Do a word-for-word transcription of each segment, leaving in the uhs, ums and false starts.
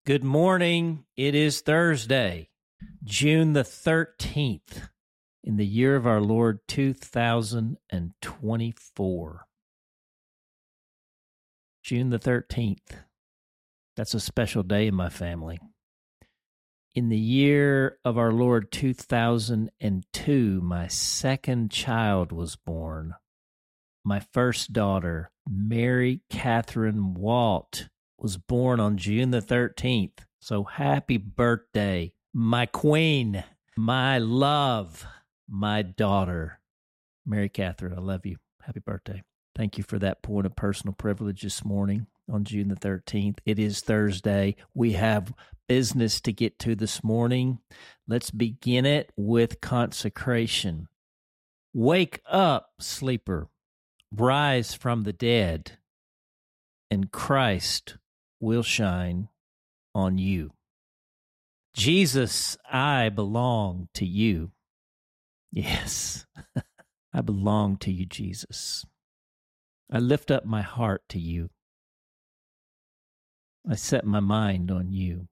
Good morning. It is Thursday, June the thirteenth, in the year of our Lord two thousand twenty-four. June the thirteenth. That's a special day in my family. In the year of our Lord two thousand two, my second child was born. My first daughter, Mary Catherine Walt, was born on June the thirteenth. So happy birthday, my queen, my love, my daughter, Mary Catherine. I love you. Happy birthday. Thank you for that point of personal privilege this morning on June the thirteenth. It is Thursday. We have business to get to this morning. Let's begin it with consecration. Wake up, sleeper. Rise from the dead, and Christ will shine on you. Jesus, I belong to you. Yes, I belong to you, Jesus. I lift up my heart to you. I set my mind on you.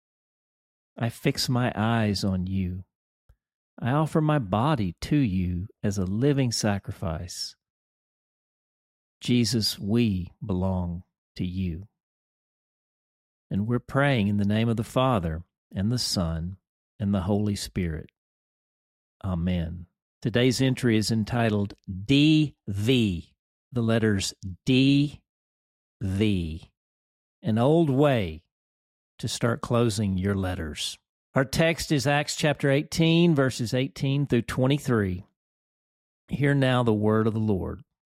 I fix my eyes on you. I offer my body to you as a living sacrifice. Jesus, we belong to you. And we're praying in the name of the Father and the Son and the Holy Spirit. Amen. Today's entry is entitled D V, the letters D V, an old way to start closing your letters. Our text is Acts chapter eighteen, verses eighteen through twenty-three. Hear now the word of the Lord.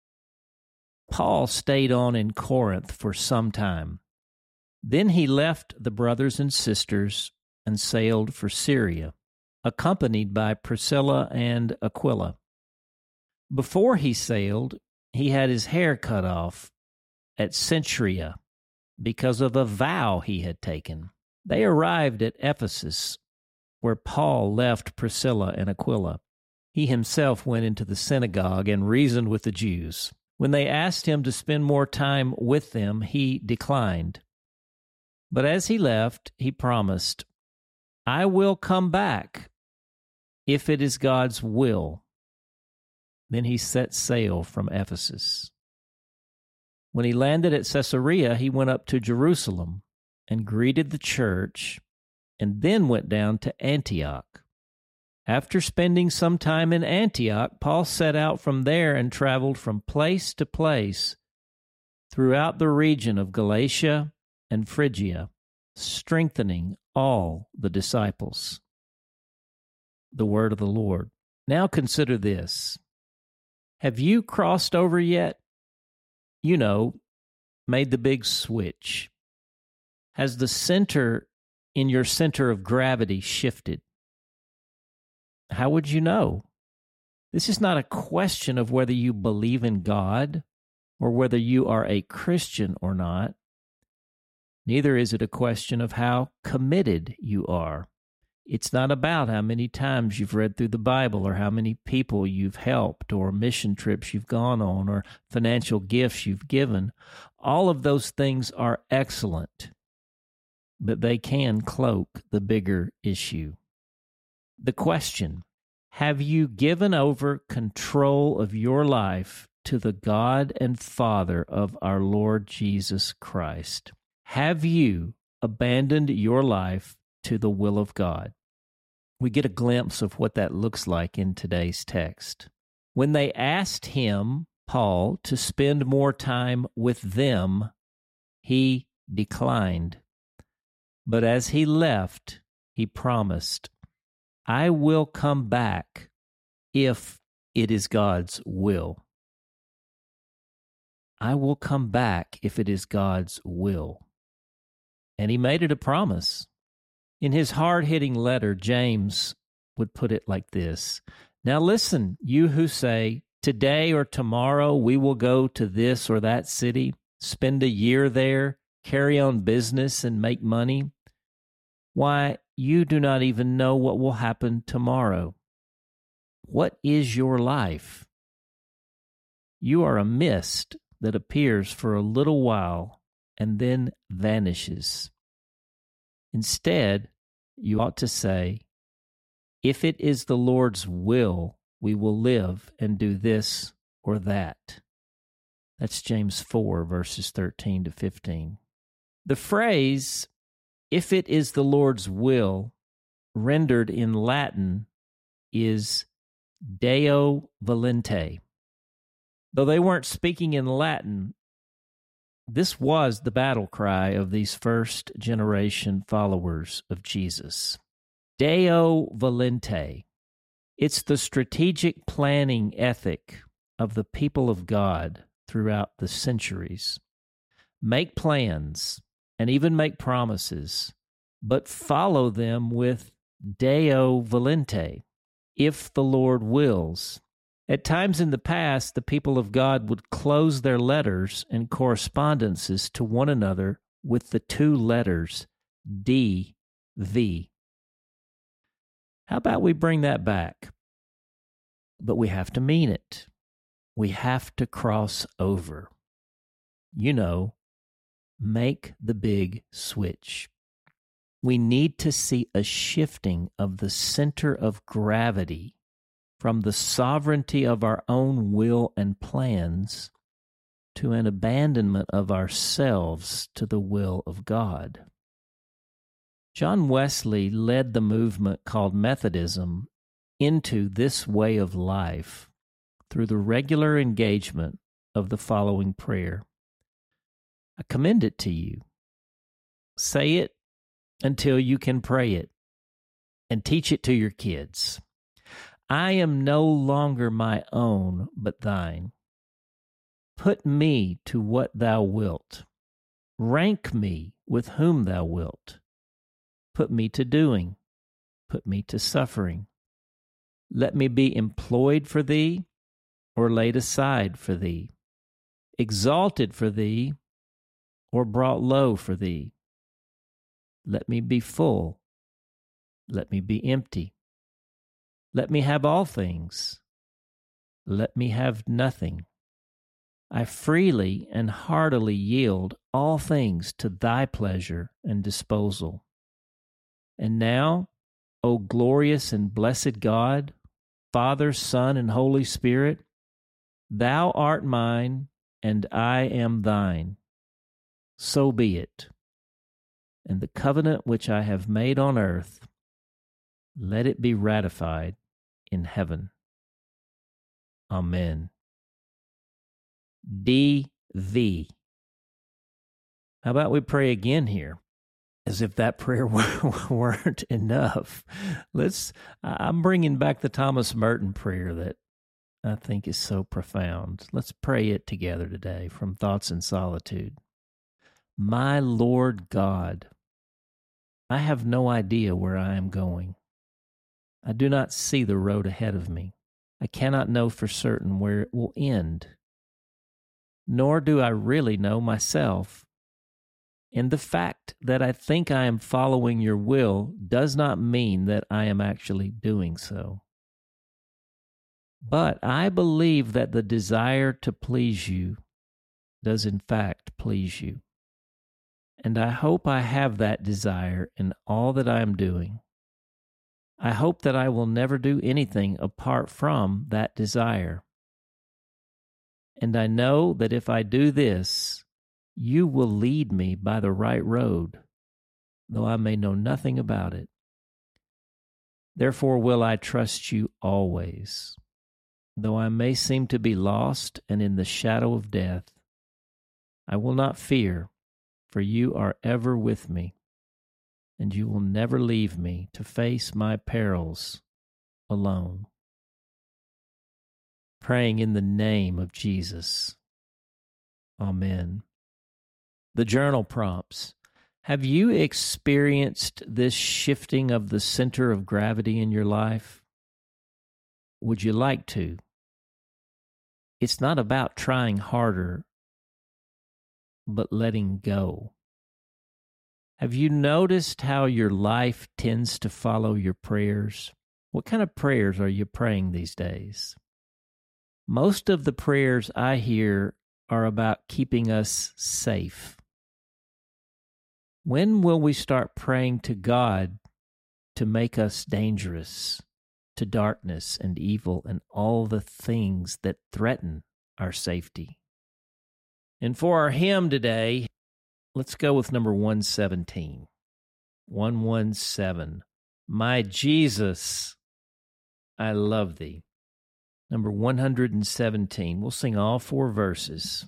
Paul stayed on in Corinth for some time. Then he left the brothers and sisters and sailed for Syria, accompanied by Priscilla and Aquila. Before he sailed, he had his hair cut off at Cenchrea because of a vow he had taken. They arrived at Ephesus, where Paul left Priscilla and Aquila. He himself went into the synagogue and reasoned with the Jews. When they asked him to spend more time with them, he declined. But as he left, he promised, I will come back if it is God's will. Then he set sail from Ephesus. When he landed at Caesarea, he went up to Jerusalem and greeted the church, and then went down to Antioch. After spending some time in Antioch, Paul set out from there and traveled from place to place throughout the region of Galatia and Phrygia, strengthening all the disciples. The word of the Lord. Now consider this. Have you crossed over yet? You know, made the big switch. Has the center in your center of gravity shifted? How would you know? This is not a question of whether you believe in God or whether you are a Christian or not. Neither is it a question of how committed you are. It's not about how many times you've read through the Bible or how many people you've helped or mission trips you've gone on or financial gifts you've given. All of those things are excellent, but they can cloak the bigger issue. The question, have you given over control of your life to the God and Father of our Lord Jesus Christ? Have you abandoned your life to the will of God? We get a glimpse of what that looks like in today's text. When they asked him, Paul, to spend more time with them, he declined. But as he left, he promised, I will come back if it is God's will. I will come back if it is God's will. And he made it a promise. In his hard-hitting letter, James would put it like this. Now listen, you who say, today or tomorrow we will go to this or that city, spend a year there, carry on business and make money. Why, you do not even know what will happen tomorrow. What is your life? You are a mist that appears for a little while and then vanishes. Instead, you ought to say, if it is the Lord's will, we will live and do this or that. That's James four, verses thirteen to fifteen. The phrase, if it is the Lord's will, rendered in Latin, is Deo volente. Though they weren't speaking in Latin, this was the battle cry of these first generation followers of Jesus. Deo volente. It's the strategic planning ethic of the people of God throughout the centuries. Make plans and even make promises, but follow them with Deo volente, if the Lord wills. At times in the past, the people of God would close their letters and correspondences to one another with the two letters D V. How about we bring that back? But we have to mean it. We have to cross over. You know, make the big switch. We need to see a shifting of the center of gravity from the sovereignty of our own will and plans to an abandonment of ourselves to the will of God. John Wesley led the movement called Methodism into this way of life through the regular engagement of the following prayer. I commend it to you. Say it until you can pray it, and teach it to your kids. I am no longer my own, but thine. Put me to what thou wilt. Rank me with whom thou wilt. Put me to doing. Put me to suffering. Let me be employed for thee, or laid aside for thee, exalted for thee, or brought low for thee. Let me be full. Let me be empty. Let me have all things. Let me have nothing. I freely and heartily yield all things to thy pleasure and disposal. And now, O glorious and blessed God, Father, Son, and Holy Spirit, thou art mine, and I am thine. So be it. And the covenant which I have made on earth, let it be ratified in heaven. Amen. D V. How about we pray again here? As if that prayer weren't enough. Let's, I'm bringing back the Thomas Merton prayer that I think is so profound. Let's pray it together today from Thoughts in Solitude. My Lord God, I have no idea where I am going. I do not see the road ahead of me. I cannot know for certain where it will end. Nor do I really know myself. And the fact that I think I am following your will does not mean that I am actually doing so. But I believe that the desire to please you does in fact please you. And I hope I have that desire in all that I am doing. I hope that I will never do anything apart from that desire. And I know that if I do this, you will lead me by the right road, though I may know nothing about it. Therefore will I trust you always. Though I may seem to be lost and in the shadow of death, I will not fear, for you are ever with me, and you will never leave me to face my perils alone. Praying in the name of Jesus. Amen. The journal prompts. Have you experienced this shifting of the center of gravity in your life? Would you like to? It's not about trying harder, but letting go. Have you noticed how your life tends to follow your prayers? What kind of prayers are you praying these days? Most of the prayers I hear are about keeping us safe. When will we start praying to God to make us dangerous to darkness and evil and all the things that threaten our safety? And for our hymn today, let's go with number one seventeen. one seventeen. My Jesus, I love thee. Number one seventeen. We'll sing all four verses.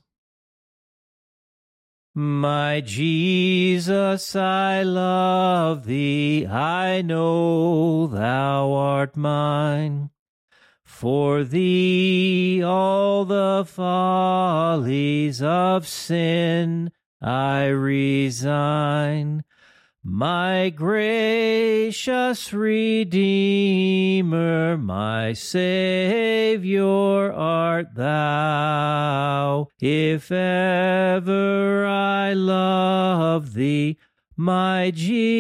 My Jesus, I love thee, I know thou art mine. For thee all the follies of sin I resign. My gracious Redeemer, my Savior art thou. If ever I love thee, my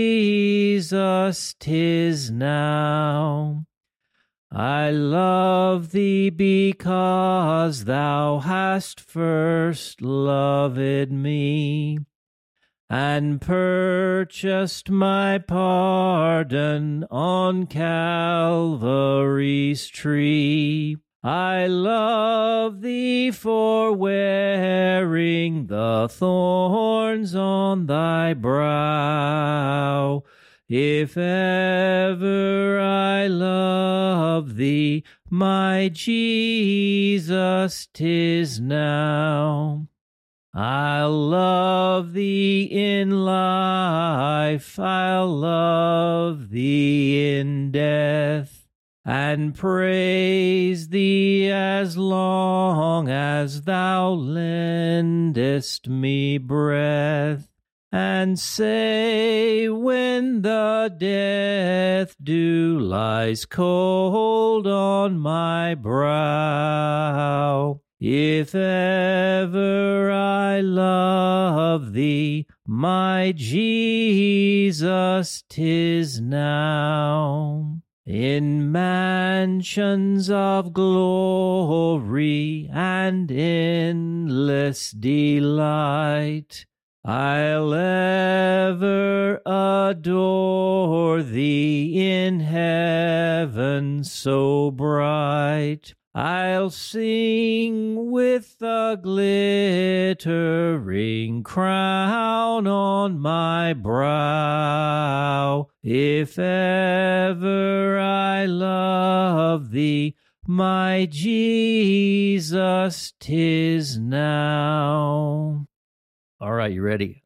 Jesus, 'tis now. I love thee because thou hast first loved me, and purchased my pardon on Calvary's tree. I love thee for wearing the thorns on thy brow. If ever I love thee, my Jesus, 'tis now. I'll love thee in life, I'll love thee in death, and praise thee as long as thou lendest me breath, and say when the death dew lies cold on my brow, if ever I love thee, my Jesus, 'tis now. In mansions of glory and endless delight, I'll ever adore thee in heaven so bright. I'll sing with the glittering crown on my brow. If ever I love thee, my Jesus, 'tis now. All right, you ready?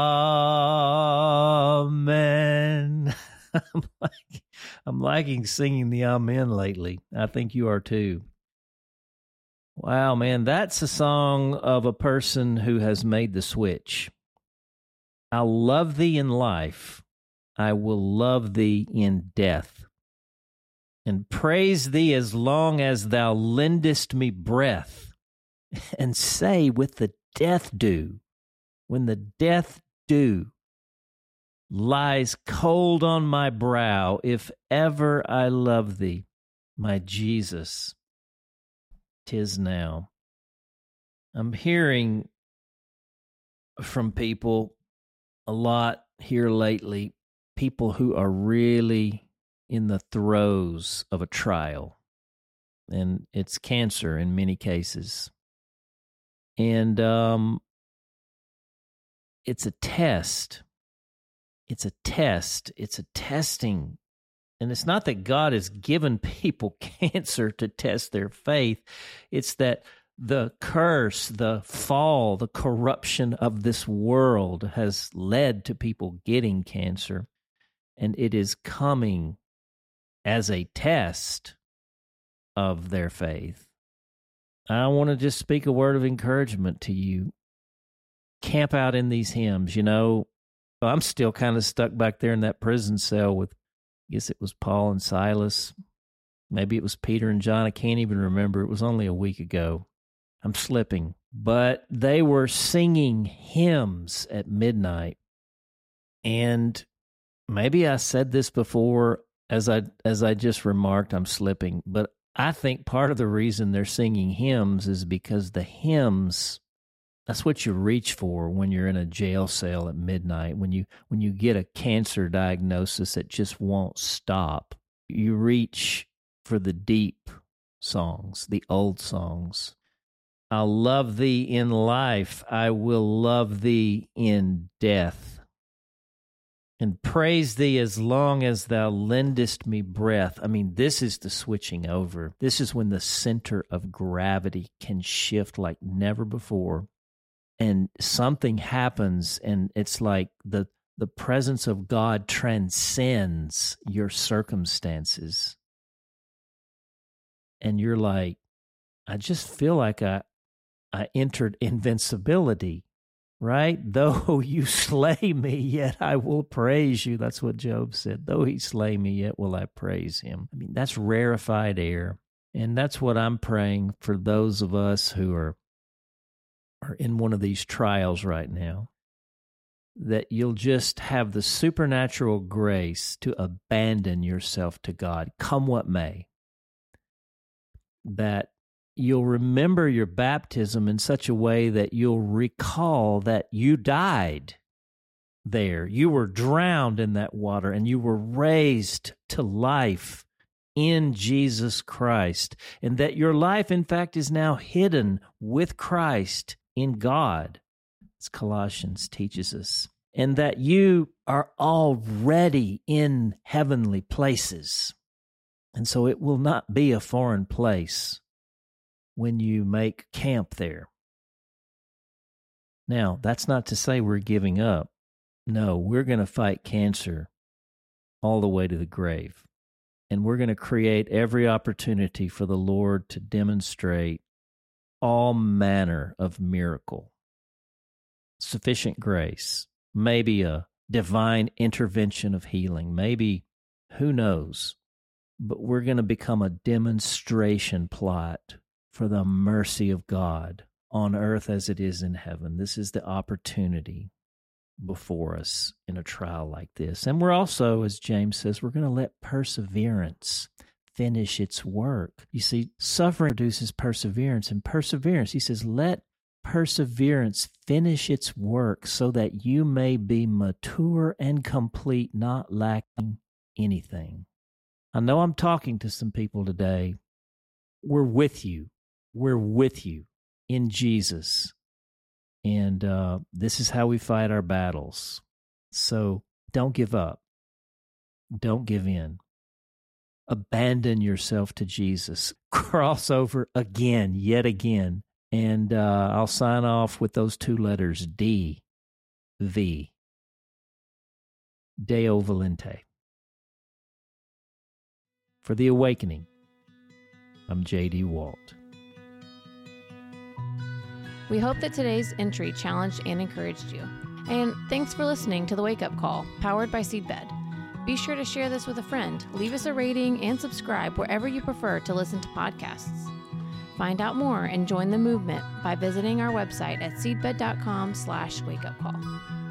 Amen. I'm, like, I'm liking singing the Amen lately. I think you are too. Wow, man, that's a song of a person who has made the switch. I'll love thee in life. I will love thee in death, and praise thee as long as thou lendest me breath, and say with the death dew, when the death dew lies cold on my brow, if ever I love thee, my Jesus, 'tis now. I'm hearing from people a lot here lately, people who are really in the throes of a trial, and it's cancer in many cases. And um, it's a test. It's a test. It's a testing. And it's not that God has given people cancer to test their faith. It's that the curse, the fall, the corruption of this world has led to people getting cancer. And it is coming as a test of their faith. I want to just speak a word of encouragement to you. Camp out in these hymns. You know, I'm still kind of stuck back there in that prison cell with, I guess it was Paul and Silas. Maybe it was Peter and John. I can't even remember. It was only a week ago. I'm slipping. But they were singing hymns at midnight. And maybe I said this before, as I as I just remarked, I'm slipping. But I think part of the reason they're singing hymns is because the hymns That's what you reach for when you're in a jail cell at midnight, when you when you get a cancer diagnosis that just won't stop. You reach for the deep songs, the old songs. I'll love thee in life, I will love thee in death, and praise thee as long as thou lendest me breath. I mean, this is the switching over. This is when the center of gravity can shift like never before. And something happens, and it's like the the presence of God transcends your circumstances. And you're like, I just feel like I I entered invincibility, right? Though you slay me, yet I will praise you. That's what Job said. Though he slay me, yet will I praise him. I mean, that's rarefied air. And that's what I'm praying for those of us who are are in one of these trials right now, that you'll just have the supernatural grace to abandon yourself to God, come what may, that you'll remember your baptism in such a way that you'll recall that you died there. You were drowned in that water, and you were raised to life in Jesus Christ, and that your life, in fact, is now hidden with Christ in God, as Colossians teaches us, and that you are already in heavenly places. And so it will not be a foreign place when you make camp there. Now, that's not to say we're giving up. No, we're going to fight cancer all the way to the grave. And we're going to create every opportunity for the Lord to demonstrate all manner of miracle, sufficient grace, maybe a divine intervention of healing, maybe, who knows, but we're going to become a demonstration plot for the mercy of God on earth as it is in heaven. This is the opportunity before us in a trial like this. And we're also, as James says, we're going to let perseverance finish its work. You see, suffering produces perseverance, and perseverance, he says, let perseverance finish its work so that you may be mature and complete, not lacking anything. I know I'm talking to some people today. We're with you. We're with you in Jesus. And uh, this is how we fight our battles. So don't give up. Don't give in. Abandon yourself to Jesus. Cross over again, yet again. And uh, I'll sign off with those two letters, D, V. Deo Volente. For The Awakening, I'm J D Walt. We hope that today's entry challenged and encouraged you. And thanks for listening to The Wake Up Call, powered by Seedbed. Be sure to share this with a friend, leave us a rating, and subscribe wherever you prefer to listen to podcasts. Find out more and join the movement by visiting our website at seedbed.com slash wakeupcall.